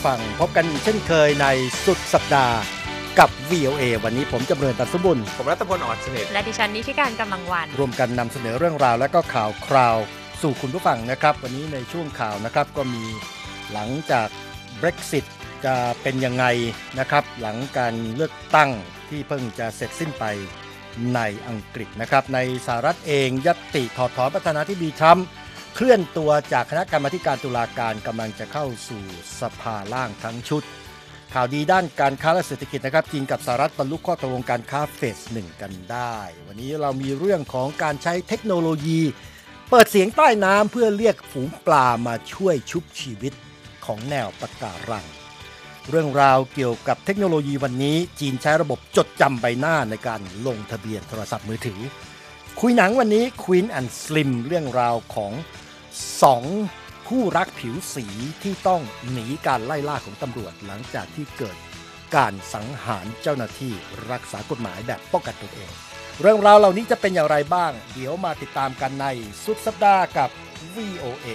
ฟังพบกันเช่นเคยในสุดสัปดาห์กับ VOA วันนี้ผมจำเริญตันสมบุญผมรัตพล อ่อนสนิทและดิฉันนิติการกำลังวันรวมกันนำเสนอเรื่องราวและก็ข่าวคราวสู่คุณผู้ฟังนะครับวันนี้ในช่วงข่าวนะครับก็มีหลังจาก Brexit จะเป็นยังไงนะครับหลังการเลือกตั้งที่เพิ่งจะเสร็จสิ้นไปในอังกฤษนะครับในสหรัฐเองญัตติถอดถอนประธานาธิบดีทรัมป์เคลื่อนตัวจากคณะกรรมาธิการตุลาการกำลังจะเข้าสู่สภาล่างทั้งชุดข่าวดีด้านการค้าและเศรษฐกิจนะครับจีนกับสหรัฐบรรลุข้อตกลงการค้าเฟส1กันได้วันนี้เรามีเรื่องของการใช้เทคโนโลยีเปิดเสียงใต้น้ำเพื่อเรียกฝูงปลามาช่วยชุบชีวิตของแนวปะการังเรื่องราวเกี่ยวกับเทคโนโลยีวันนี้จีนใช้ระบบจดจำใบหน้าในการลงทะเบียนโทรศัพท์มือถือคุยหนังวันนี้ Queen and Slim เรื่องราวของ2คู่รักผิวสีที่ต้องหนีการไล่ล่าของตำรวจหลังจากที่เกิดการสังหารเจ้าหน้าที่รักษากฎหมายแบบป้องกันตัวเองเรื่องราวเหล่านี้จะเป็นอย่างไรบ้างเดี๋ยวมาติดตามกันในสุดสัปดาห์กับ VOA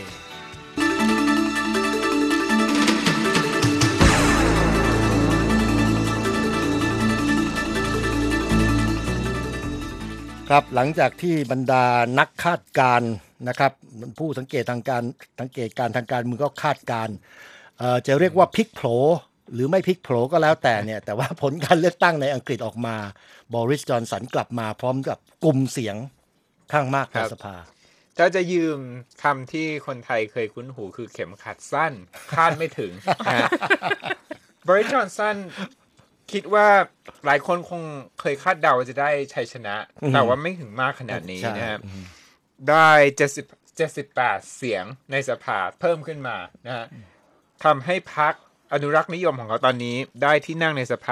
ครับหลังจากที่บรรดานักคาดการณ์นะครับผู้สังเกตการทางการเมืองก็คาดการณ์จะเรียกว่าพลิกโผหรือไม่พลิกโผก็แล้วแต่เนี่ยแต่ว่าผลการเลือกตั้งในอังกฤษออกมาบริส จอนสันกลับมาพร้อมกับกลุ่มเสียงข้างมากในสภาถ้าจะยืมคำที่คนไทยเคยคุ้นหูคือเข็มขัดสั้นคาดไม่ถึงบริส จอนสันคิดว่าหลายคนคงเคยคาดเดาว่าจะได้ชัยชนะแต่ว่าไม่ถึงมากขนาดนี้นะครับได้78เสียงในสภาเพิ่มขึ้นมานะฮะทำให้พรรคอนุรักษ์นิยมของเขาตอนนี้ได้ที่นั่งในสภา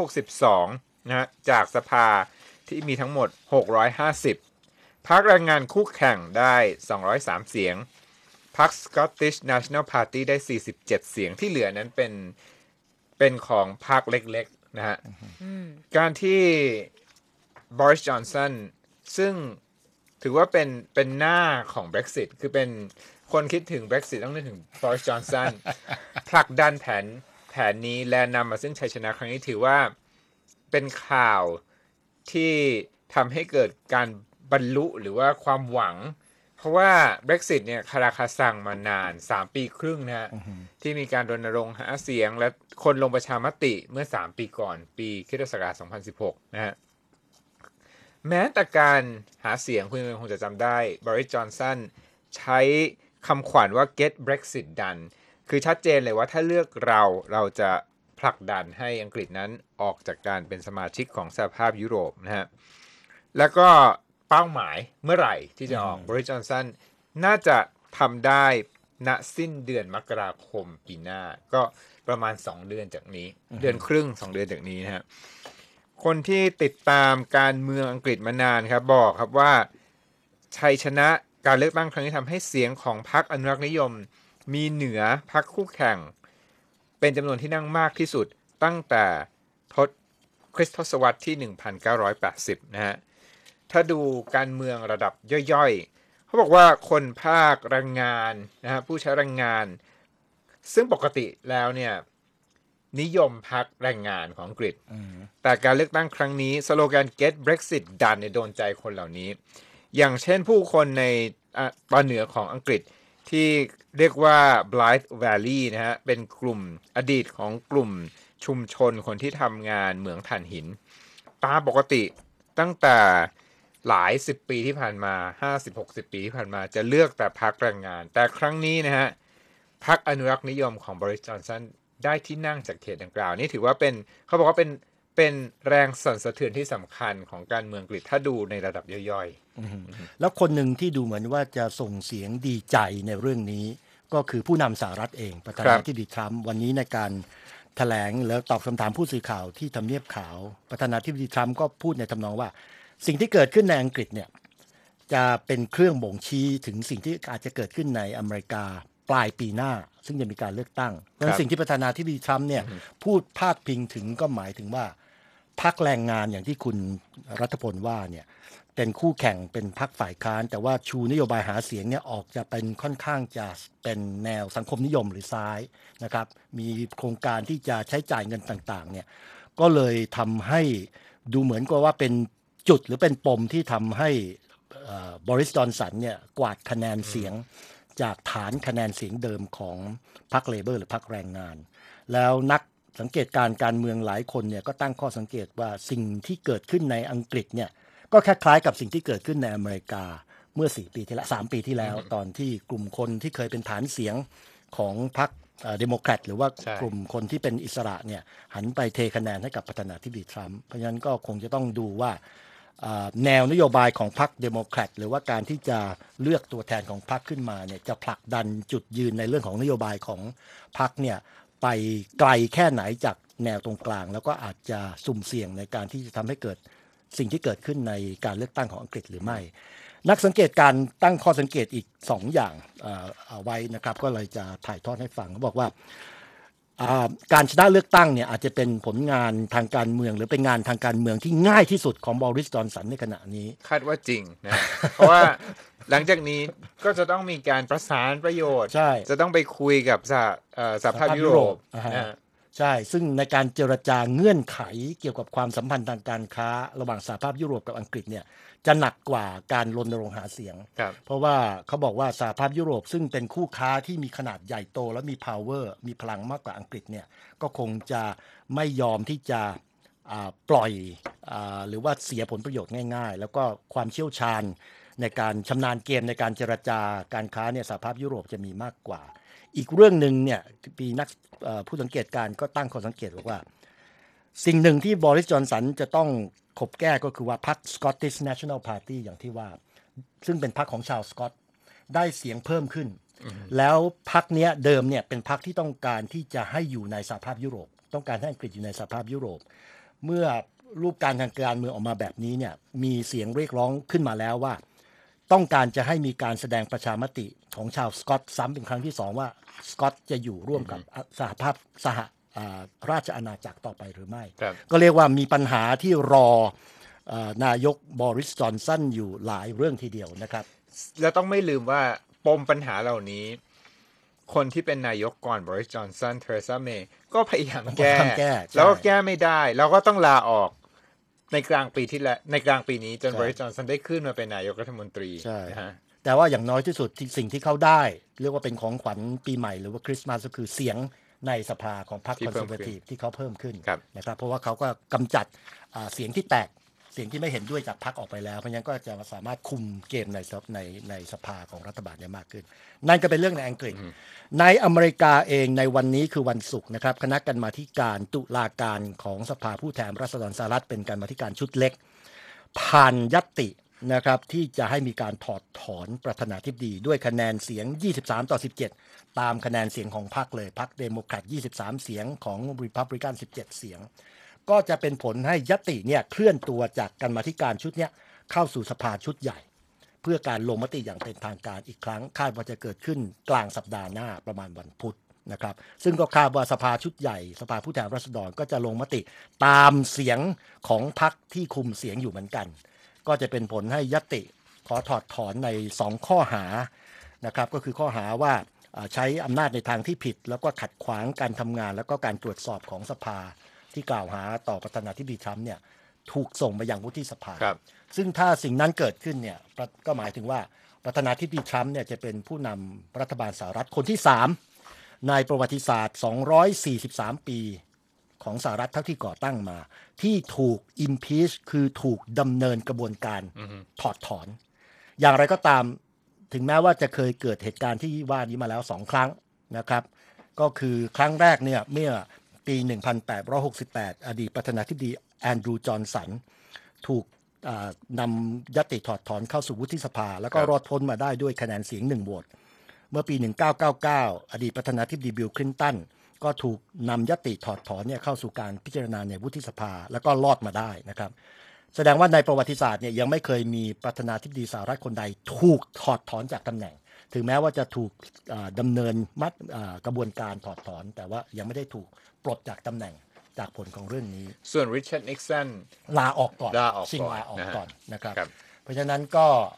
362นะฮะจากสภาที่มีทั้งหมด650พรรคแรงงานคู่แข่งได้203เสียงพรรค Scottish National Party ได้47เสียงที่เหลือนั้นเป็นของพรรคเล็กๆนะฮะการที่บริส จอนสันซึ่งถือว่าเป็นหน้าของ Brexit คือเป็นคนคิดถึง Brexit ต้องนึกถึงบริส จอนสันผลักดันแผนนี้และนำมาซึ่งชัยชนะครั้งนี้ถือว่าเป็นข่าวที่ทำให้เกิดการบรรลุหรือว่าความหวังเพราะว่า Brexit เนี่ยคาราคาซังมานาน3ปีครึ่งนะฮะที่มีการรณรงค์หาเสียงและคนลงประชามติเมื่อ3ปีก่อนปีค.ศ. 2016นะฮะแม้แต่การหาเสียงคุณคงจะจำได้บริส จอนสันใช้คำขวัญว่า get Brexit done คือชัดเจนเลยว่าถ้าเลือกเราจะผลักดันให้อังกฤษนั้นออกจากการเป็นสมาชิกของสหภาพยุโรปนะฮะแล้วก็เป้าหมายเมื่อไหร่ที่จะออกบริส จอนสันน่าจะทำได้ณสิ้นเดือนมกราคมปีหน้าก็ประมาณ2เดือนจากนี้เดือนครึ่ง2เดือนจากนี้นะฮะคนที่ติดตามการเมืองอังกฤษมานานครับบอกครับว่าชัยชนะการเลือกตั้งครั้งนี้ทำให้เสียงของพรรคอนุรักษ์นิยมมีเหนือพรรคคู่แข่งเป็นจำนวนที่นั่งมากที่สุดตั้งแต่คริสตศตวรรษที่1980นะฮะถ้าดูการเมืองระดับย่อยๆเขาบอกว่าคนภาคแรงงานนะฮะผู้ใช้แรงงานซึ่งปกติแล้วเนี่ยนิยมพรรคแรงงานของอังกฤษแต่การเลือกตั้งครั้งนี้สโลแกน get Brexit done เนี่ยโดนใจคนเหล่านี้อย่างเช่นผู้คนในตอนเหนือของอังกฤษที่เรียกว่า Blythe Valley นะฮะเป็นกลุ่มอดีตของกลุ่มชุมชนคนที่ทำงานเหมืองถ่านหินตามปกติตั้งแต่หลาย10ปีที่ผ่านมา 50-60 ปีที่ผ่านมาจะเลือกแต่พรรคแรงงานแต่ครั้งนี้นะฮะพรรคอนุรักษ์นิยมของบริส จอนสันได้ที่นั่งจากเขตดังกล่าวนี่ถือว่าเป็นเขาบอกว่าเป็นแรงสั่นสะเทือนที่สำคัญของการเมืองอังกฤษถ้าดูในระดับย่อยๆแล้วคนหนึ่งที่ดูเหมือนว่าจะส่งเสียงดีใจในเรื่องนี้ก็คือผู้นำสหรัฐเองประธานาธิบดีทรัมป์วันนี้ในการแถลงแล้วตอบคำถามผู้สื่อข่าวที่ทำเนียบขาวประธานาธิบดีทรัมป์ก็พูดในทำนองว่าสิ่งที่เกิดขึ้นในอังกฤษเนี่ยจะเป็นเครื่องบ่งชี้ถึงสิ่งที่อาจจะเกิดขึ้นในอเมริกาปลายปีหน้าซึ่งจะมีการเลือกตั้งดังนั้นสิ่งที่ประธานาธิบดีทรัมป์เนี่ยพูดพาดพิงถึงก็หมายถึงว่าพรรคแรงงานอย่างที่คุณรัฐพลว่าเนี่ยเป็นคู่แข่งเป็นพรรคฝ่ายค้านแต่ว่าชูนโยบายหาเสียงเนี่ยออกจะเป็นค่อนข้างจะเป็นแนวสังคมนิยมหรือซ้ายนะครับมีโครงการที่จะใช้จ่ายเงินต่างๆเนี่ยก็เลยทำให้ดูเหมือนกับว่าเป็นจุดหรือเป็นปมที่ทำให้บริส จอนสันเนี่ยกวาดคะแนนเสียงจากฐานคะแนนเสียงเดิมของพรรคเลเบอร์หรือพรรคแรงงานแล้วนักสังเกตการเมืองหลายคนเนี่ยก็ตั้งข้อสังเกตว่าสิ่งที่เกิดขึ้นในอังกฤษเนี่ยก็คล้ายๆกับสิ่งที่เกิดขึ้นในอเมริกาเมื่อ4 ปีที่แล้ว3 ปีที่แล้วตอนที่กลุ่มคนที่เคยเป็นฐานเสียงของพรรคเดโมแครตหรือว่ากลุ่มคนที่เป็นอิสระเนี่ยหันไปเทคะแนนให้กับประธานาธิบดีทรัมป์เพราะฉะนั้นก็คงจะต้องดูว่าแนวนโยบายของพรรคเดโมแครตหรือว่าการที่จะเลือกตัวแทนของพรรคขึ้นมาเนี่ยจะผลักดันจุดยืนในเรื่องของนโยบายของพรรคเนี่ยไปไกลแค่ไหนจากแนวตรงกลางแล้วก็อาจจะสุ่มเสี่ยงในการที่จะทำให้เกิดสิ่งที่เกิดขึ้นในการเลือกตั้งของอังกฤษหรือไม่นักสังเกตการตั้งข้อสังเกตอีก2 อย่างเอาไว้นะครับก็เลยจะถ่ายทอดให้ฟังเขาบอกว่าการชนะเลือกตั้งเนี่ยอาจจะเป็นผลงานทางการเมืองหรือเป็นงานทางการเมืองที่ง่ายที่สุดของบริส จอนสันในขณะนี้คาดว่าจริงนะเพราะว่าหลังจากนี้ก็จะต้องมีการประสานประโยชน์จะต้องไปคุยกับสหภาพยุโรปใช่ซึ่งในการเจรจาเงื่อนไขเกี่ยวกับความสัมพันธ์ทางการค้าระหว่างสหภาพยุโรปกับอังกฤษเนี่ยจะหนักกว่าการรณรงค์หาเสียงเพราะว่าเขาบอกว่าสหภาพยุโรปซึ่งเป็นคู่ค้าที่มีขนาดใหญ่โตและมี power มีพลังมากกว่าอังกฤษเนี่ยก็คงจะไม่ยอมที่จะปล่อยหรือว่าเสียผลประโยชน์ง่ายๆแล้วก็ความเชี่ยวชาญในการชำนาญเกมในการเจรจาการค้าเนี่ยสหภาพยุโรปจะมีมากกว่าอีกเรื่องหนึ่งเนี่ยมีนักผู้สังเกตการก็ตั้งข้อสังเกตบอกว่าสิ่งหนึ่งที่บริส จอนสันจะต้องขบแก้ก็คือว่าพรรค Scottish National Party อย่างที่ว่าซึ่งเป็นพรรคของชาวสกอตได้เสียงเพิ่มขึ้นแล้วพรรคนี้เดิมเนี่ยเป็นพรรคที่ต้องการที่จะให้อยู่ในสหภาพยุโรปต้องการให้อังกฤษอยู่ในสหภาพยุโรปเมื่อรูปการทางการเมืองออกมาแบบนี้เนี่ยมีเสียงเรียกร้องขึ้นมาแล้วว่าต้องการจะให้มีการแสดงประชามติของชาวสกอตซ้ำเป็นครั้งที่2ว่าสกอตจะอยู่ร่วมกับสหราชอาณาจักรต่อไปหรือไม่ก็เรียกว่ามีปัญหาที่รอนายกบริส จอนสันอยู่หลายเรื่องทีเดียวนะครับแล้วต้องไม่ลืมว่าปมปัญหาเหล่านี้คนที่เป็นนายกก่อนบริส จอนสันเทเรซาเมย์ก็พยายามแก้แล้วก็แก้ไม่ได้แล้วก็ต้องลาออกในกลางปีนี้จนบริส จอนสันได้ขึ้นมาเป็นนายกรัฐมนตรีใช่แต่ว่าอย่างน้อยที่สุดสิ่งที่เขาได้เรียกว่าเป็นของขวัญปีใหม่หรือว่าคริสต์มาสก็คือเสียงในสภาของพรรคคอนเซอร์เวทีฟที่เขาเพิ่มขึ้นนะครับเพราะว่าเขาก็กำจัดเสียงที่แตกเสียงที่ไม่เห็นด้วยจากพรรคออกไปแล้วเพราะงั้นก็จะสามารถคุมเกมในสภาของรัฐบาลได้มากขึ้นนั่นก็เป็นเรื่องในอังกฤษในอเมริกาเองในวันนี้คือวันศุกร์นะครับคณะกรรมาธิการตุลาการของสภาผู้แทนราษฎรสหรัฐเป็นกรรมาธิการชุดเล็กผ่านญัตตินะครับที่จะให้มีการถอดถอนประธานาธิบดีด้วยคะแนนเสียง23-17ตามคะแนนเสียงของพรรคเลยพรรคเดโมแครต23เสียงของรีพับลิกัน17เสียงก็จะเป็นผลให้ญัตติเนี่ยเคลื่อนตัวจากกรรมาธิการชุดเนี้ยเข้าสู่สภาชุดใหญ่เพื่อการลงมติอย่างเป็นทางการอีกครั้งคาดว่าจะเกิดขึ้นกลางสัปดาห์หน้าประมาณวันพุธนะครับซึ่งก็คาดว่าสภาชุดใหญ่สภาผู้แทนราษฎรก็จะลงมติตามเสียงของพรรคที่คุมเสียงอยู่เหมือนกันก็จะเป็นผลให้ญัตติขอถอดถอนใน2ข้อหานะครับก็คือข้อหาว่าใช้อำนาจในทางที่ผิดแล้วก็ขัดขวางการทำงานแล้วก็การตรวจสอบของสภาที่กล่าวหาต่อประธานาธิบดีทรัมป์เนี่ยถูกส่งไปยังวุฒิสภาซึ่งถ้าสิ่งนั้นเกิดขึ้นเนี่ยก็หมายถึงว่าประธานาธิบดีทรัมป์เนี่ยจะเป็นผู้นำรัฐบาลสหรัฐคนที่3ในประวัติศาสตร์243ปีของสหรัฐเท่าที่ก่อตั้งมาที่ถูก impeach คือถูกดำเนินกระบวนการถอดถอนอย่างไรก็ตามถึงแม้ว่าจะเคยเกิดเหตุการณ์ที่ว่านี้มาแล้ว2ครั้งนะครับก็คือครั้งแรกเนี่ยเมื่อปี1868อดีตประธานาธิบดีแอนดรูว์จอห์นสันถูกนำญัตติถอดถอนเข้าสู่วุฒิสภาแล้วก็รอดพ้นมาได้ด้วยคะแนนเสียง1โหวตเมื่อปี1999อดีตประธานาธิบดีบิลคลินตันก็ถูกนำญัตติถอดถอนเนี่ยเข้าสู่การพิจารณาในวุฒิสภาแล้วก็รอดมาได้นะครับแสดงว่าในประวัติศาสตร์เนี่ยยังไม่เคยมีประธานาธิบดีสหรัฐคนใดถูกถอดถอนจากตำแหน่งถึงแม้ว่าจะถูกดำเนินกระบวนการถอดถอนแต่ว่ายังไม่ได้ถูกปลดจากตำแหน่งจากผลของเรื่องนี้ส่วนริชาร์ดนิกสันลาออกก่อนลาออกชิงก่อนลาออกก่อนนะครับครับเพราะฉะนั้น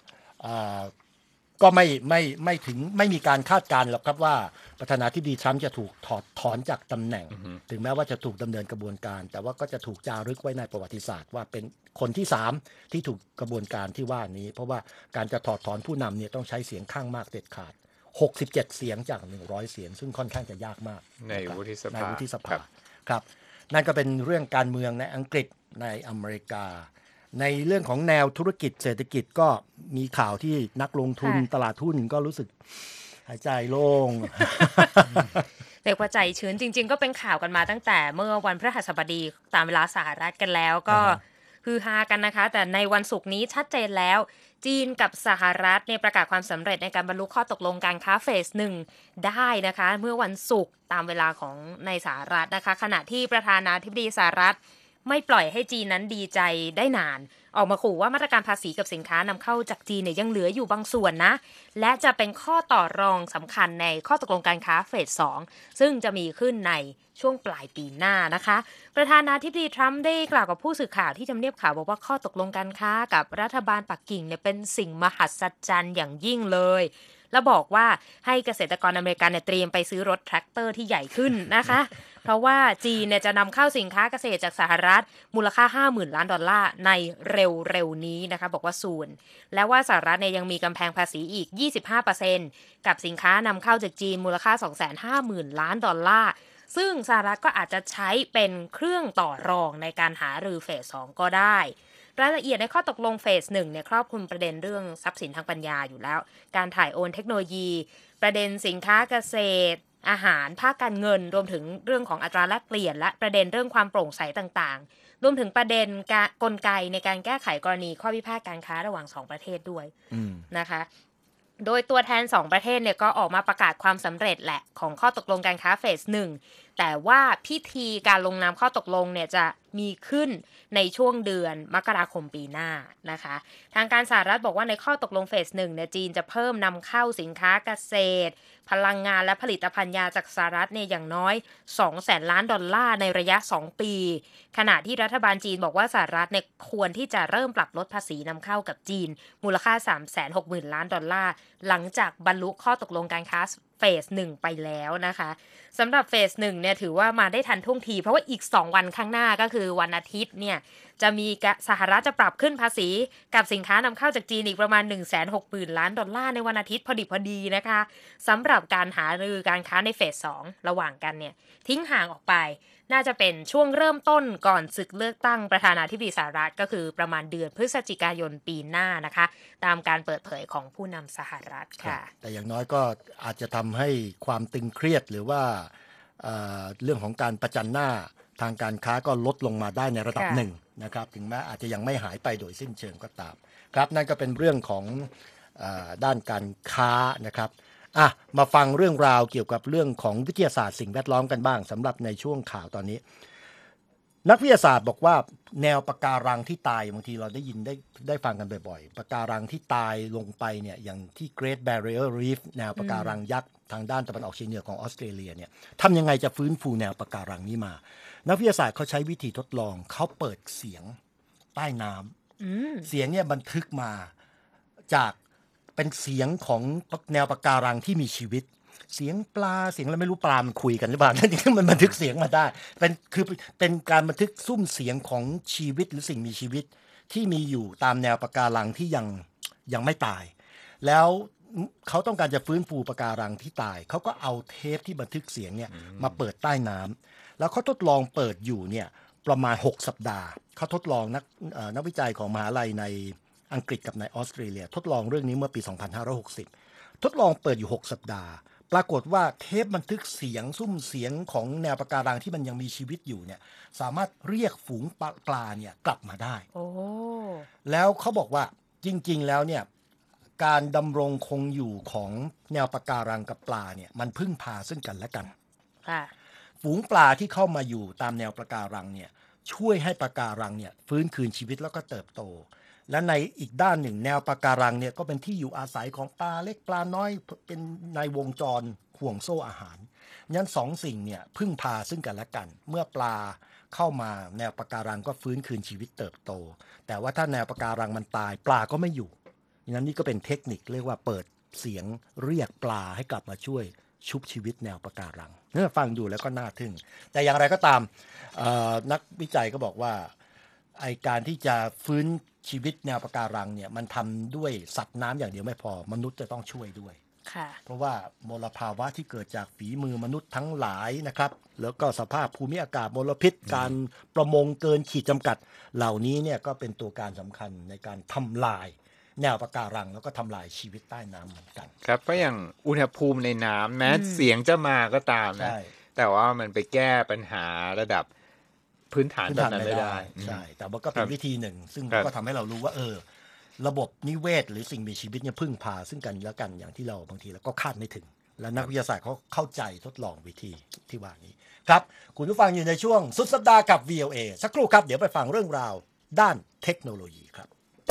ก็ไม่ถึงไม่มีการคาดการณ์หรอกครับว่าประธานาธิบดีทรัมป์จะถูกถอนจากตำแหน่ง ถึงแม้ว่าจะถูกดำเนินกระบวนการ แต่ว่าก็จะถูกจารึกไว้ในประวัติศาสตร์ว่าเป็นคนที่3ที่ถูกกระบวนการที่ว่านี้เพราะว่าการจะถอดถอนผู้นำเนี่ยต้องใช้เสียงข้างมากเด็ดขาด67เสียงจาก100เสียงซึ่งค่อนข้างจะยากมากในวุฒิสภาในวุฒิสภาครับนั่นก็เป็นเรื่องการเมืองในอังกฤษในอเมริกาในเรื่องของแนวธุรกิจเศรษฐกิจก็มีข่าวที่นักลงทุนตลาดหุ้นก็รู้สึกหายใจโล่งเรียกว่าใจชื้นจริงๆก็เป็นข่าวกันมาตั้งแต่เมื่อวันพฤหัสบดีตามเวลาสหรัฐกันแล้วก็ฮือฮากันนะคะแต่ในวันศุกร์นี้ชัดเจนแล้วจีนกับสหรัฐเนี่ยประกาศความสำเร็จในการบรรลุข้อตกลงการค้าเฟส1ได้นะคะเมื่อวันศุกร์ตามเวลาของในสหรัฐนะคะขณะที่ประธานาธิบดีสหรัฐไม่ปล่อยให้จีนนั้นดีใจได้นานออกมาขู่ว่ามาตรการภาษีกับสินค้านำเข้าจากจีนเนี่ยยังเหลืออยู่บางส่วนนะและจะเป็นข้อต่อรองสำคัญในข้อตกลงการค้าเฟส2ซึ่งจะมีขึ้นในช่วงปลายปีหน้านะคะประธานาธิบดีทรัมป์ได้กล่าวกับผู้สื่อข่าวที่ทำเนียบขาวบอกว่าข้อตกลงการค้ากับรัฐบาลปักกิ่งเนี่ยเป็นสิ่งมหัศจรรย์อย่างยิ่งเลยแล้วบอกว่าให้เกษตรกรอเมริกันเนี่ยเตรียมไปซื้อรถแทรกเตอร์ที่ใหญ่ขึ้นนะคะเพราะว่าจีนเนี่ยจะนำเข้าสินค้าเกษตรจากสหรัฐมูลค่า 50,000 ล้านดอลลาร์ในเร็วๆนี้นะคะบอกว่าศูนย์และว่าสหรัฐเนี่ยยังมีกำแพงภาษีอีก 25% กับสินค้านำเข้าจากจีนมูลค่า 250,000 ล้านดอลลาร์ซึ่งสหรัฐก็อาจจะใช้เป็นเครื่องต่อรองในการหารือเฟส2ก็ได้รายละเอียดในข้อตกลงเฟส1เนี่ยครอบคลุมประเด็นเรื่องทรัพย์สินทางปัญญาอยู่แล้วการถ่ายโอนเทคโนโลยีประเด็นสินค้าเกษตรอาหารภาคการเงินรวมถึงเรื่องของอัตราแลกเปลี่ยนและประเด็นเรื่องความโปร่งใสต่างๆรวมถึงประเด็นกลไกในการแก้ไขกรณีข้อพิพาทการค้าระหว่าง2ประเทศด้วยนะคะโดยตัวแทน2ประเทศเนี่ยก็ออกมาประกาศความสำเร็จแหละของข้อตกลงการค้าเฟส1แต่ว่าพิธีการลงนามข้อตกลงเนี่ยจะมีขึ้นในช่วงเดือนมกราคมปีหน้านะคะทางการสหรัฐบอกว่าในข้อตกลงเฟส1เนี่ยจีนจะเพิ่มนำเข้าสินค้าเกษตรพลังงานและผลิตภัณฑ์ยาจากสหรัฐเนี่ยอย่างน้อย 200,000 ล้านดอลลาร์ในระยะ2ปีขณะที่รัฐบาลจีนบอกว่าสหรัฐเนี่ยควรที่จะเริ่มปรับลดภาษีนำเข้ากับจีนมูลค่า 360,000 ล้านดอลลาร์หลังจากบรรลุข้อตกลงการค้าเฟส1ไปแล้วนะคะสำหรับเฟส1เนี่ยถือว่ามาได้ทันท่วงทีเพราะว่าอีก2วันข้างหน้าก็คือวันอาทิตย์เนี่ยจะมีสหรัฐจะปรับขึ้นภาษีกับสินค้านำเข้าจากจีนอีกประมาณ 160,000 ล้านดอลลาร์ในวันอาทิตย์พอดีนะคะสำหรับการหารือการค้าในเฟส2ระหว่างกันเนี่ยทิ้งห่างออกไปน่าจะเป็นช่วงเริ่มต้นก่อนศึกเลือกตั้งประธานาธิบดีสหรัฐก็คือประมาณเดือนพฤศจิกายนปีหน้านะคะตามการเปิดเผยของผู้นำสหรัฐค่ะแต่อย่างน้อยก็อาจจะทำให้ความตึงเครียดหรือว่าเรื่องของการประจันหน้าทางการค้าก็ลดลงมาได้ในระดับหนึ่งนะครับถึงแม้อาจจะยังไม่หายไปโดยสิ้นเชิงก็ตามครับนั่นก็เป็นเรื่องของด้านการค้านะครับมาฟังเรื่องราวเกี่ยวกับเรื่องของวิทยาศาสตร์สิ่งแวดล้อมกันบ้างสำหรับในช่วงข่าวตอนนี้นักวิทยาศาสตร์บอกว่าแนวปะการังที่ตายบางทีเราได้ยินได้ฟังกันบ่อยๆปะการังที่ตายลงไปเนี่ยอย่างที่ Great Barrier Reef แนวปะการังยักษ์ทางด้านตะวันออกเฉียงเหนือของออสเตรเลียเนี่ยทำยังไงจะฟื้นฟูแนวปะการังนี้มานักวิทยาศาสตร์เขาใช้วิธีทดลองเขาเปิดเสียงใต้น้ำเสียงเนี่ยบันทึกมาจากเป็นเสียงของแนวปะการังที่มีชีวิตเสียงปลาเสียงอะไรไม่รู้ปลามันคุยกันหรือเปล่านั่นที่มันบันทึกเสียงมาได้เป็นการบันทึกซุ้มเสียงของชีวิตหรือสิ่งมีชีวิตที่มีอยู่ตามแนวปะการังที่ยังไม่ตายแล้วเขาต้องการจะฟื้นฟูปะการังที่ตายเขาก็เอาเทปที่บันทึกเสียงเนี่ยมาเปิดใต้น้ำแล้วเขาทดลองเปิดอยู่เนี่ยประมาณ6สัปดาห์เขาทดลองนักวิจัยของมหาลัยในอังกฤษกับในออสเตรเลียทดลองเรื่องนี้เมื่อปี2560ทดลองเปิดอยู่6สัปดาห์ปรากฏว่าเทปบันทึกเสียงซุ้มเสียงของแนวปะการังที่มันยังมีชีวิตอยู่เนี่ยสามารถเรียกฝูงปลาเนี่ยกลับมาได้แล้วเขาบอกว่าจริงๆแล้วเนี่ยการดำรงคงอยู่ของแนวปะการังกับปลาเนี่ยมันพึ่งพาซึ่งกันและกันฝูงปลาที่เข้ามาอยู่ตามแนวปะการังเนี่ยช่วยให้ปะการังเนี่ยฟื้นคืนชีวิตแล้วก็เติบโตและในอีกด้านหนึ่งแนวปะการังเนี่ยก็เป็นที่อยู่อาศัยของปลาเล็กปลาน้อยเป็นในวงจรห่วงโซ่อาหารงั้นสองสิ่งเนี่ยพึ่งพาซึ่งกันและกันเมื่อปลาเข้ามาแนวปะการังก็ฟื้นคืนชีวิตเติบโตแต่ว่าถ้าแนวปะการังมันตายปลาก็ไม่อยู่งั้นนี่ก็เป็นเทคนิคเรียกว่าเปิดเสียงเรียกปลาให้กลับมาช่วยชุบชีวิตแนวปะการังเนี่ยฟังดูแล้วก็น่าทึ่งแต่อย่างไรก็ตามนักวิจัยก็บอกว่าไอการที่จะฟื้นชีวิตแนวปะการังเนี่ยมันทำด้วยสัตว์น้ำอย่างเดียวไม่พอมนุษย์จะต้องช่วยด้วยเพราะว่ามลภาวะที่เกิดจากฝีมือมนุษย์ทั้งหลายนะครับแล้วก็สภาพภูมิอากาศมลพิษการประมงเกินขีดจำกัดเหล่านี้เนี่ยก็เป็นตัวการสำคัญในการทำลายแนวปะการังแล้วก็ทำลายชีวิตใต้น้ำเหมือนกันครับเพราะอย่างอุณหภูมิในน้ำแม้เสียงจะมาก็ตามนะแต่ว่ามันไปแก้ปัญหาระดับพื้นฐานแบบนั้นไม่ได้ใช่แต่ว่าก็เป็นวิธีหนึ่งซึ่งก็ทำให้เรารู้ว่าระบบนิเวศหรือสิ่งมีชีวิตเนี่ยพึ่งพาซึ่งกันและกันอย่างที่เราบางทีเราก็คาดไม่ถึงและนักวิทยาศาสตร์เขาเข้าใจทดลองวิธีที่ว่านี้ครับคุณผู้ฟังอยู่ในช่วงสุดสัปดาห์กับ VOA สักครู่ครับเดี๋ยวไปฟังเรื่องราวด้านเทคโนโลยีครับ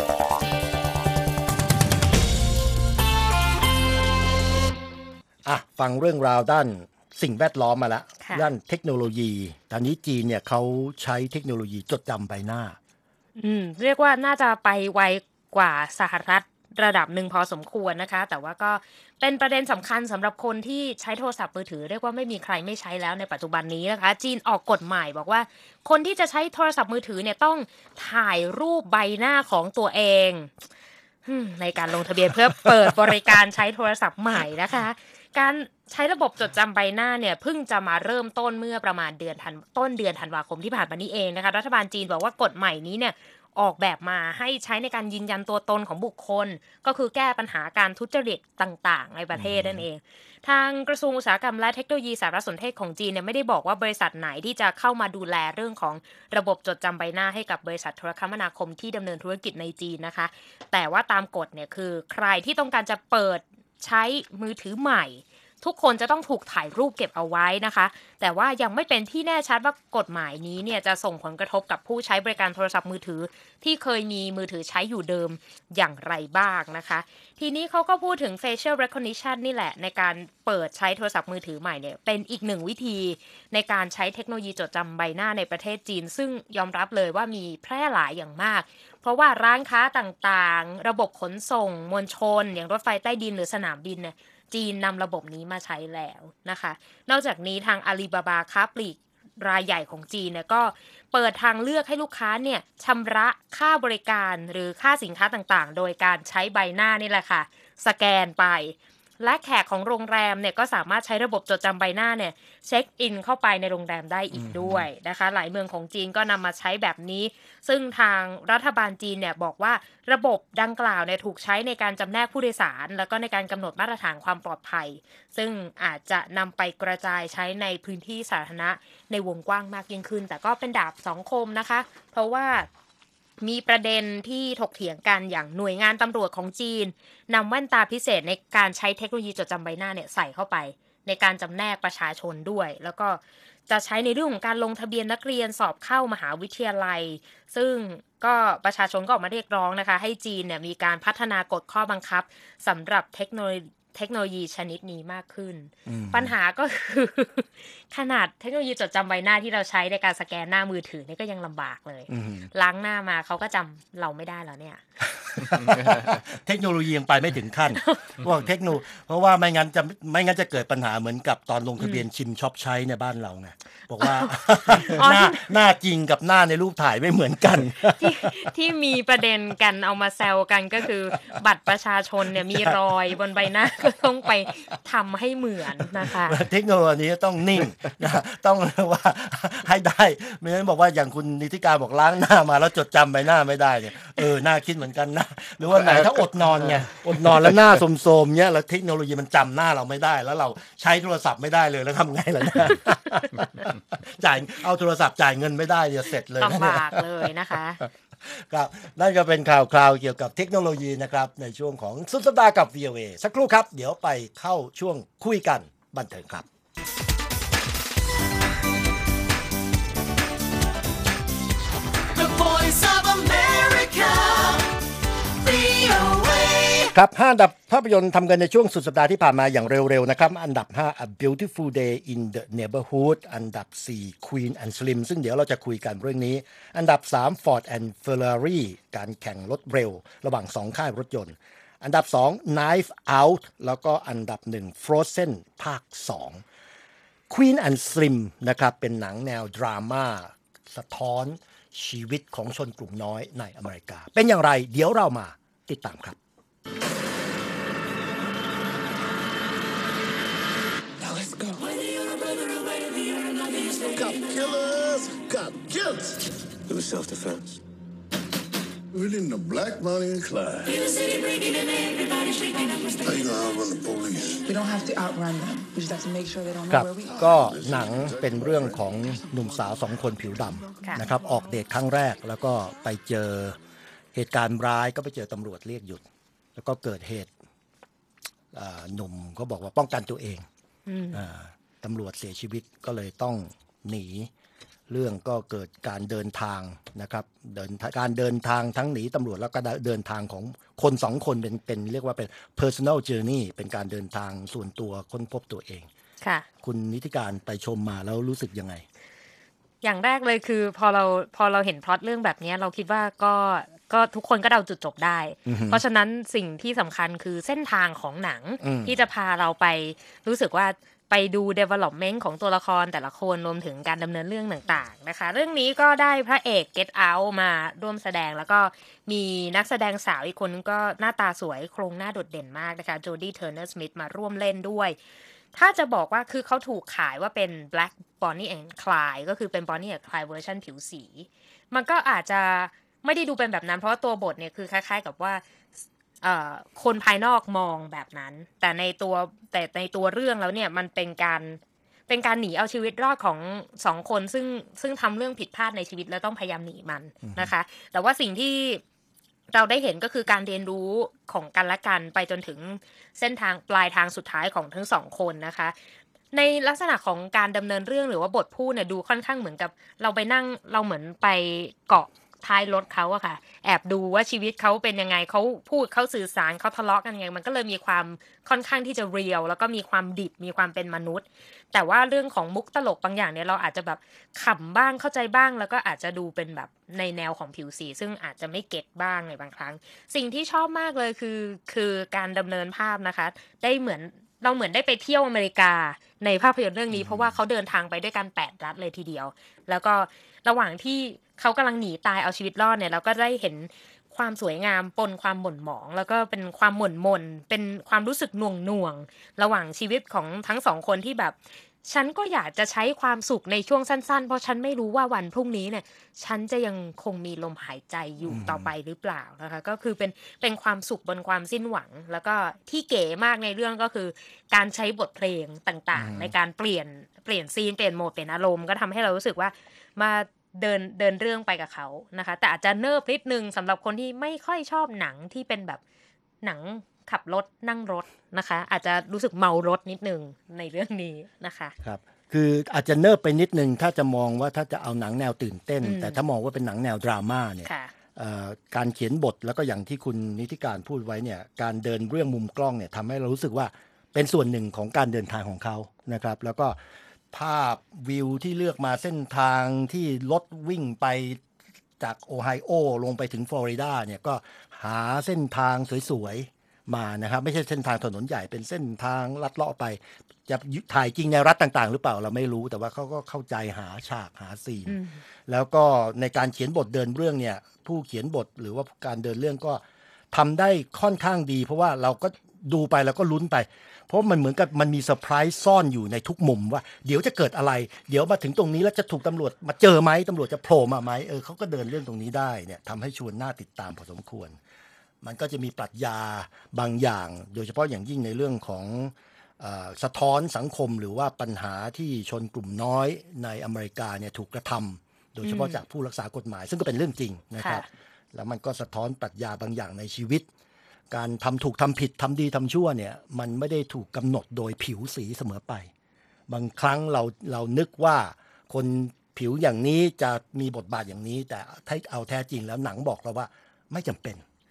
ฟังเรื่องราวด้านสิ่งแวดล้อมมาแล้วด้านเทคโนโลยีตอนนี้จีนเนี่ยเขาใช้เทคโนโลยีจดจำใบหน้าเรียกว่าน่าจะไปไวกว่าสหรัฐระดับหนึ่งพอสมควรนะคะแต่ว่าก็เป็นประเด็นสำคัญสำหรับคนที่ใช้โทรศัพท์มือถือเรียกว่าไม่มีใครไม่ใช้แล้วในปัจจุบันนี้นะคะจีนออกกฎใหม่บอกว่าคนที่จะใช้โทรศัพท์มือถือเนี่ยต้องถ่ายรูปใบหน้าของตัวเองในการลงทะเบียนเพื่อเปิดบริการใช้โทรศัพท์ใหม่นะคะการใช้ระบบจดจำใบหน้าเนี่ยเพิ่งจะมาเริ่มต้นเมื่อประมาณต้นเดือนธันวาคมที่ผ่านมานี้เองนะคะรัฐบาลจีนบอกว่ากฎใหม่นี้เนี่ยออกแบบมาให้ใช้ในการยืนยันตัวตนของบุคคลก็คือแก้ปัญหาการทุจริตต่างๆในประเทศนั่นเองทางกระทรวงอุตสาหกรรมและเทคโนโลยีสารสนเทศของจีนเนี่ยไม่ได้บอกว่าบริษัทไหนที่จะเข้ามาดูแลเรื่องของระบบจดจำใบหน้าให้กับบริษัทโทรคมนาคมที่ดำเนินธุรกิจในจีนนะคะแต่ว่าตามกฎเนี่ยคือใครที่ต้องการจะเปิดใช้มือถือใหม่ทุกคนจะต้องถูกถ่ายรูปเก็บเอาไว้นะคะแต่ว่ายังไม่เป็นที่แน่ชัดว่ากฎหมายนี้เนี่ยจะส่งผลกระทบกับผู้ใช้บริการโทรศัพท์มือถือที่เคยมีมือถือใช้อยู่เดิมอย่างไรบ้างนะคะทีนี้เขาก็พูดถึง facial recognition นี่แหละในการเปิดใช้โทรศัพท์มือถือใหม่เนี่ยเป็นอีกหนึ่งวิธีในการใช้เทคโนโลยีจดจำใบหน้าในประเทศจีนซึ่งยอมรับเลยว่ามีแพร่หลายอย่างมากเพราะว่าร้านค้าต่างๆระบบขนส่งมวลชนอย่างรถไฟใต้ดินหรือสนามบินเนี่ยจีนนำระบบนี้มาใช้แล้วนะคะนอกจากนี้ทางอาลีบาบาค้าปลีกรายใหญ่ของจีนเนี่ยก็เปิดทางเลือกให้ลูกค้าเนี่ยชำระค่าบริการหรือค่าสินค้าต่างๆโดยการใช้ใบหน้านี่แหละค่ะสแกนไปและแขกของโรงแรมเนี่ยก็สามารถใช้ระบบจดจำใบหน้าเนี่ยเช็คอินเข้าไปในโรงแรมได้อีกด้วยนะคะหลายเมืองของจีนก็นำมาใช้แบบนี้ซึ่งทางรัฐบาลจีนเนี่ยบอกว่าระบบดังกล่าวเนี่ยถูกใช้ในการจำแนกผู้โดยสารแล้วก็ในการกำหนดมาตรฐานความปลอดภัยซึ่งอาจจะนำไปกระจายใช้ในพื้นที่สาธารณะในวงกว้างมากยิ่งขึ้นแต่ก็เป็นดาบสองคมนะคะเพราะว่ามีประเด็นที่ถกเถียงกันอย่างหน่วยงานตำรวจของจีนนำแว่นตาพิเศษในการใช้เทคโนโลยีจดจำใบหน้าเนี่ยใส่เข้าไปในการจำแนกประชาชนด้วยแล้วก็จะใช้ในเรื่องของการลงทะเบียนนักเรียนสอบเข้ามหาวิทยาลัยซึ่งก็ประชาชนก็ออกมาเรียกร้องนะคะให้จีนเนี่ยมีการพัฒนากฎข้อบังคับสำหรับเทคโนโลยีชนิดนี้มากขึ้นปัญหาก็คือขนาดเทคโนโลยีจดจำใบหน้าที่เราใช้ในการสแกนหน้ามือถือนี่ก็ยังลำบากเลยล้างหน้ามาเขาก็จำเราไม่ได้แล้วเนี่ยเทคโนโลยียังไปไม่ถึงขั้นพวกเพราะว่าไม่งั้นจะเกิดปัญหาเหมือนกับตอนลงทะเบียนชิมช็อปใช้ในบ้านเราไงบอกว่า หน้าจริงกับหน้าในรูปถ่ายไม่เหมือนกันที่มีประเด็นกันเอามาแซวกันก็คือบัตรประชาชนเนี่ยมีรอยบนใบหน้าก็ต้องไปทำให้เหมือนนะคะเทคโนโลยีต้องนิ่งนะต้องว่าให้ได้ไม่งั้นบอกว่าอย่างคุณนิติการบอกล้างหน้ามาแล้วจดจำใบหน้าไม่ได้เนี่ยน่าคิดเหมือนกันนะหรือว่าไหนถ้าอดนอนไงอดนอนแล้วหน้าโทรมๆเงี้ยแล้วเทคโนโลยีมันจำหน้าเราไม่ได้แล้วเราใช้โทรศัพท์ไม่ได้เลยแล้วทำไงล่ะเนี่ยเอาโทรศัพท์จ่ายเงินไม่ได้เนี่ยเสร็จเลยลำบากเลยนะคะครับนั่นก็เป็นข่าวคราวเกี่ยวกับเทคโนโลยีนะครับในช่วงของสุดสัปดาห์กับ VOA สักครู่ครับเดี๋ยวไปเข้าช่วงคุยกันบันเทิงครับ The Voice of America, VOA ครับ5อันดับภาพยนตร์ทำกันในช่วงสุดสัปดาห์ที่ผ่านมาอย่างเร็วๆนะครับอันดับ5 A Beautiful Day in the Neighborhood อันดับ4 Queen and Slim ซึ่งเดี๋ยวเราจะคุยกันเรื่องนี้อันดับ3 Ford and Ferrari การแข่งรถเร็วระหว่าง2ค่ายรถยนต์อันดับ2 Knife Out แล้วก็อันดับ1 Frozen ภาค2 Queen and Slim นะครับเป็นหนังแนวดราม่าสะท้อนชีวิตของชนกลุ่มน้อยในอเมริกาเป็นอย่างไรเดี๋ยวเรามาติดตามครับ Cop killers, cop killers. It was self-defense. We're in the Black Bonnie and Clyde. How you gonna outrun the police? We don't have to outrun them. We just have to make sure they don't ครั know บ where we are. ก็หนังเป็นเรื่องของหนุ่มสาว2คนผิวดำนะครับออกเดทครั้งแรกแล้วก็ไปเจอเหตุการณ์ร้ายก็ไปเจอตำรวจเรียกหยุดแล้วก็เกิดเหตุหนุ่มก็บอกว่าป้องกันตัวเองตำรวจเสียชีวิตก็เลยต้องหนีเรื่องก็เกิดการเดินทางนะครับการเดินทางทั้งหนีตำรวจแล้วก็เดินทางของคน2คนเป็นเรียกว่าเป็น personal journey เป็นการเดินทางส่วนตัวค้นพบตัวเองค่ะคุณนิติการไปชมมาแล้วรู้สึกยังไงอย่างแรกเลยคือพอเราเห็นพล็อตเรื่องแบบนี้เราคิดว่าก็ทุกคนก็เดาจุดจบได้เพราะฉะนั้นสิ่งที่สำคัญคือเส้นทางของหนังที่จะพาเราไปรู้สึกว่าไปดู development ของตัวละครแต่ละคนรวมถึงการดำเนินเรื่องต่างๆนะคะเรื่องนี้ก็ได้พระเอก Get Out มาร่วมแสดงแล้วก็มีนักแสดงสาวอีกคนก็หน้าตาสวยโครงหน้าโดดเด่นมากนะคะ Jodie Turner-Smith มาร่วมเล่นด้วยถ้าจะบอกว่าคือเขาถูกขายว่าเป็น Black Bonnie and Clyde ก็คือเป็น Bonnie and Clyde เวอร์ชันผิวสีมันก็อาจจะไม่ได้ดูเป็นแบบนั้นเพราะว่าตัวบทเนี่ยคือคล้ายๆกับว่าคนภายนอกมองแบบนั้นแต่ในตัวเรื่องแล้วเนี่ยมันเป็นการหนีเอาชีวิตรอดของ2คนซึ่งทำเรื่องผิดพลาดในชีวิตแล้วต้องพยายามหนีมันนะคะแต่ว่าสิ่งที่เราได้เห็นก็คือการเรียนรู้ของกันและกันไปจนถึงเส้นทางปลายทางสุดท้ายของทั้ง2คนนะคะในลักษณะของการดำเนินเรื่องหรือว่าบทพูดเนี่ยดูค่อนข้างเหมือนกับเราเหมือนไปเกาะท้ายรถเขาอะค่ะแอบดูว่าชีวิตเขาเป็นยังไงเขาพูดเขาสื่อสารเขาทะเลาะกันยังไงมันก็เลยมีความค่อนข้างที่จะเรียลแล้วก็มีความดิบมีความเป็นมนุษย์แต่ว่าเรื่องของมุกตลกบางอย่างเนี่ยเราอาจจะแบบขำบ้างเข้าใจบ้างแล้วก็อาจจะดูเป็นแบบในแนวของผิวสีซึ่งอาจจะไม่เก็ตบ้างในบางครั้งสิ่งที่ชอบมากเลยคือการดำเนินภาพนะคะได้เหมือนได้ไปเที่ยวอเมริกาในภาพยนตร์เรื่องนี้เพราะว่าเขาเดินทางไปด้วยกัน8 รัฐเลยทีเดียวแล้วก็ระหว่างที่เขากำลังหนีตายเอาชีวิตรอดเนี่ยเราก็ได้เห็นความสวยงามปนความหม่นหมองแล้วก็เป็นความหม่นหม่นเป็นความรู้สึกหน่วงระหว่างชีวิตของทั้ง2คนที่แบบฉันก็อยากจะใช้ความสุขในช่วงสั้นๆเพราะฉันไม่รู้ว่าวันพรุ่งนี้เนี่ยฉันจะยังคงมีลมหายใจอยู่ต่อไปหรือเปล่านะคะก็คือเป็นความสุขบนความสิ้นหวังแล้วก็ที่เก๋มากในเรื่องก็คือการใช้บทเพลงต่างๆในการเปลี่ยนซีนเปลี่ยนโหมดเปลี่ยนอารมณ์ก็ทำให้เรารู้สึกว่ามาเดินเรื่องไปกับเขานะคะแต่อาจจะเนิบนิดนึงสำหรับคนที่ไม่ค่อยชอบหนังที่เป็นแบบหนังขับรถนั่งรถนะคะอาจจะรู้สึกเมารถนิดนึงในเรื่องนี้นะคะครับคืออาจจะเนิบไปนิดนึงถ้าจะมองว่าถ้าจะเอาหนังแนวตื่นเต้นแต่ถ้ามองว่าเป็นหนังแนวดราม่าเนี่ยการเขียนบทแล้วก็อย่างที่คุณนิติการพูดไว้เนี่ยการเดินเรื่องมุมกล้องเนี่ยทำให้เรารู้สึกว่าเป็นส่วนหนึ่งของการเดินทางของเขานะครับแล้วก็ภาพวิวที่เลือกมาเส้นทางที่รถวิ่งไปจากโอไฮโอลงไปถึงฟลอริดาเนี่ยก็หาเส้นทางสวยๆมานะครับไม่ใช่เส้นทางถนนใหญ่เป็นเส้นทางลัดเลาะไปจะถ่ายจริงในรัฐต่างๆหรือเปล่าเราไม่รู้แต่ว่าเขาก็เข้าใจหาฉากหาซีนแล้วก็ในการเขียนบทเดินเรื่องเนี่ยผู้เขียนบทหรือว่าการเดินเรื่องก็ทำได้ค่อนข้างดีเพราะว่าเราก็ดูไปแล้วก็ลุ้นไปเพราะมันเหมือนกับมันมีเซอร์ไพรส์ซ่อนอยู่ในทุกมุมว่าเดี๋ยวจะเกิดอะไรเดี๋ยวมาถึงตรงนี้แล้วจะถูกตำรวจมาเจอไหมตำรวจจะโผล่มาไหมเขาก็เดินเรื่องตรงนี้ได้เนี่ยทำให้ชวนน่าติดตามพอสมควรมันก็จะมีปรัชญาบางอย่างโดยเฉพาะอย่างยิ่งในเรื่องของสะท้อนสังคมหรือว่าปัญหาที่ชนกลุ่มน้อยในอเมริกาเนี่ยถูกกระทำโดยเฉพาะจากผู้รักษากฎหมายซึ่งก็เป็นเรื่องจริงนะครับแล้วมันก็สะท้อนปรัชญาบางอย่างในชีวิตการทำถูกทำผิดทำดีทำชั่วเนี่ยมันไม่ได้ถูกกำหนดโดยผิวสีเสมอไปบางครั้งเรานึกว่าคนผิวอย่างนี้จะมีบทบาทอย่างนี้แต่ถ้าเอาแท้จริงแล้วหนังบอกเราว่าไม่จำเป็น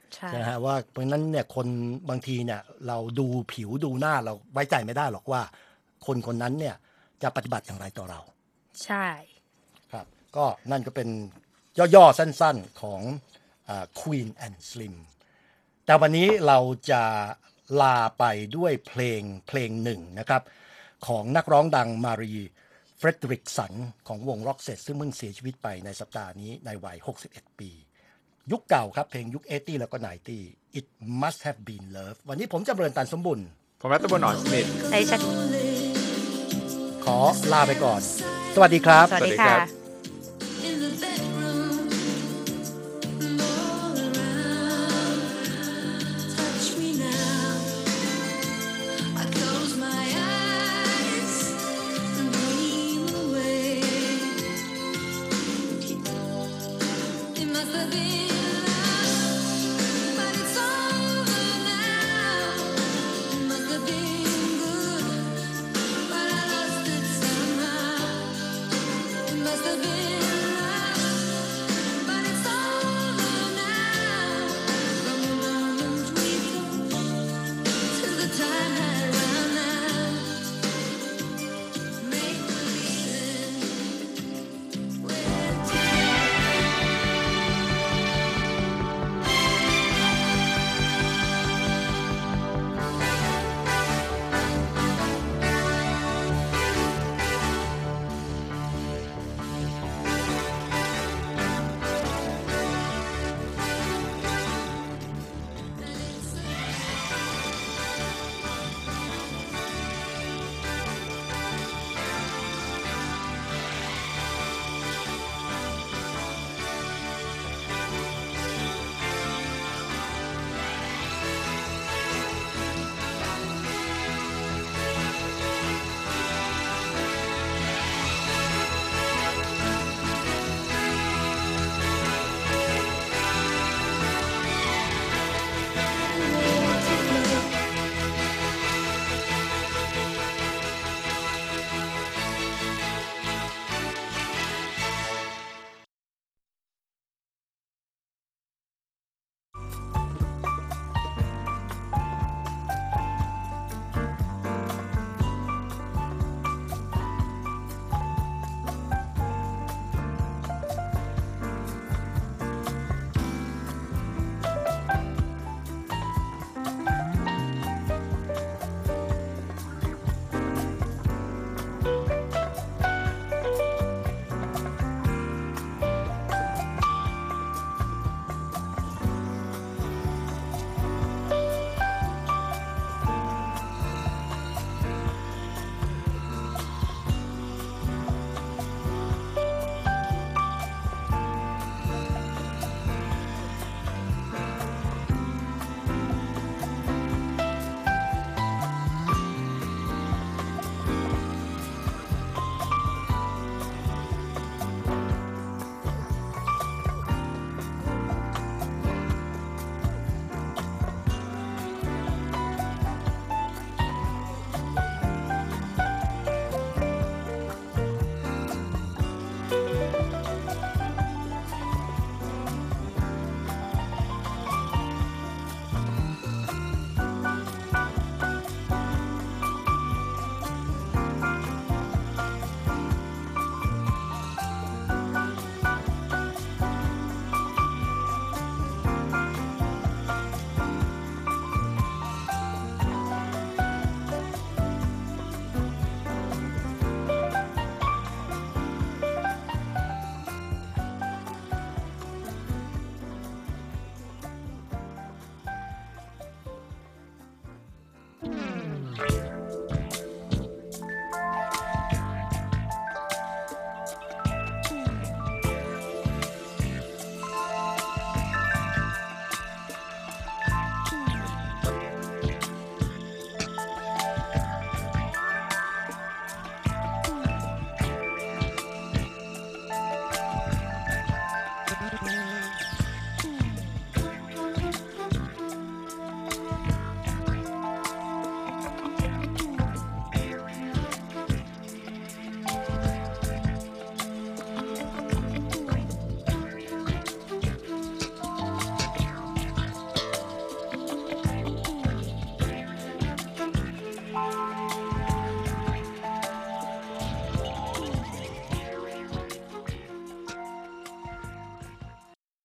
ใช่ใช่ไหมฮะว่าเพราะฉะนั้นเนี่ยคนบางทีเนี่ยเราดูผิวดูหน้าเราไว้ใจไม่ได้หรอกว่าคนคนนั้นเนี่ยจะปฏิบัติอย่างไรต่อเราใช่ครับก็นั่นก็เป็นย่อๆสั้นๆของQueen and Slim แต่วันนี้เราจะลาไปด้วยเพลงหนึ่งนะครับของนักร้องดังมารีเฟรดริกสันของวง Roxette ซึ่งเพิ่งเสียชีวิตไปในสัปดาห์นี้ในวัย 61 ปี ยุคเก่าครับเพลงยุค 80 แล้วก็ 90 It Must Have Been Love วันนี้ผมจำเริญตันสมบุญผมรัตบลหนอนสมิธในชัดขอลาไปก่อน สวัสดีครับสวัสดีสวัสดีครัค่ะบ It must have been